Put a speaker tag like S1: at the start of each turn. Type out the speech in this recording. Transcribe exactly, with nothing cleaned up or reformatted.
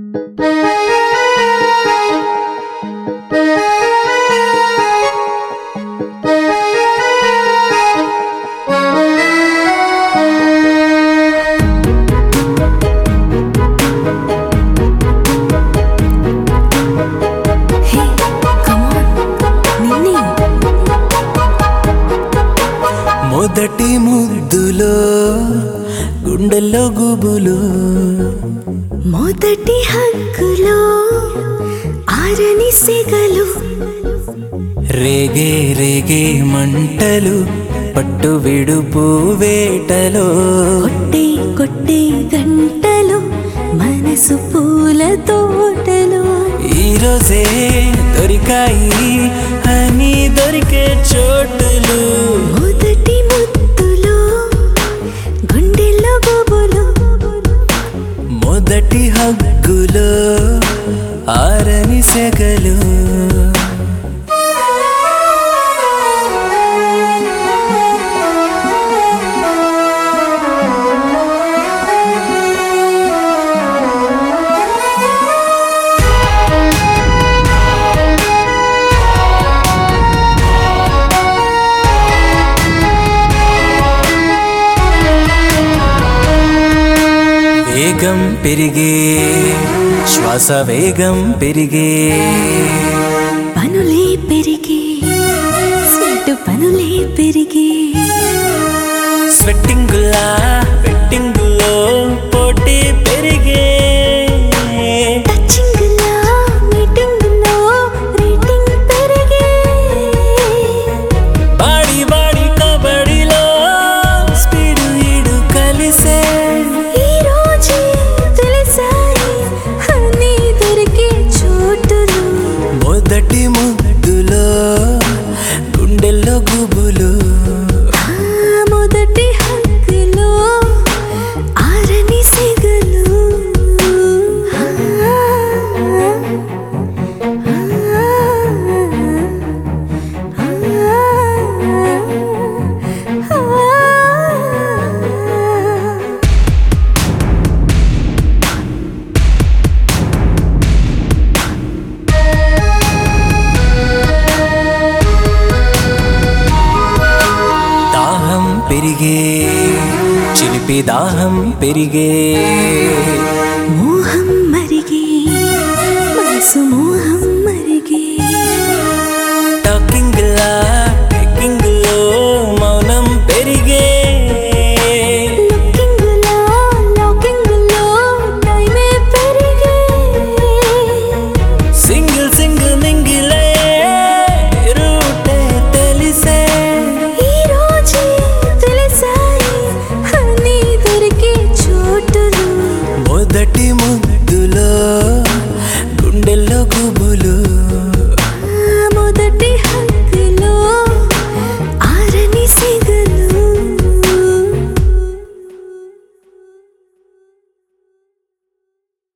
S1: మొదటి ముద్దులో గుండెల్లో గుబులు,
S2: మొదటి హక్కులో ఆరని సెగలు,
S1: రేగే రేగే మంటలు పట్టు విడుపు వేటలో,
S2: కొట్టే కొట్టే గంటలు మనసు పూల తోటలో.
S1: ఈరోజే దొరికాయి అని దొరికే చోటులు,
S2: మొదటి ముద్దులో గుండెల్లో గుబులు,
S1: మొదటి హగ్గులో ఆరని సెగలు. వేగం పెరిగే శ్వాస వేగం పెరిగే,
S2: పనులే పెరిగే స్వీటు పనులే పెరిగే,
S1: స్వెట్టింగులా వెట్టింగులో పోటీ పెరిగే,
S2: టచింగులా మీటింగులో రేటింగ్ పెరిగే,
S1: బాడి బాడి కబడిలో స్పీడు ఈడు కలిసే,
S2: ఈ రోజే తెలిసాయి అన్నీ దొరికే చోటులు,
S1: మొదటి ముద్దులో గుండెల్లో గుబులు,
S2: ఆ మొదటి హక్కులో ఆరని సెగలు. ఆ, ఆ, ఆ, ఆ.
S1: దాహం పెరిగే చిలిపి దాహం పెరిగే,
S2: మోహం మరిగే మనసు మోహం మరిగే,
S1: టాకింగ్లా టెక్కింగ్లో మౌనం పెరిగే,
S2: లుకింగులా లాకింగులో టైమే పెరిగే,
S1: సింగిల్ సింగిల్ మింగిలే రూటే తెలిసే,
S2: ఈ రోజే తెలిసాయి అన్నీ దొరికే చోటులు,
S1: మొదటి ముద్దులో గుండెల్లో గుబులు.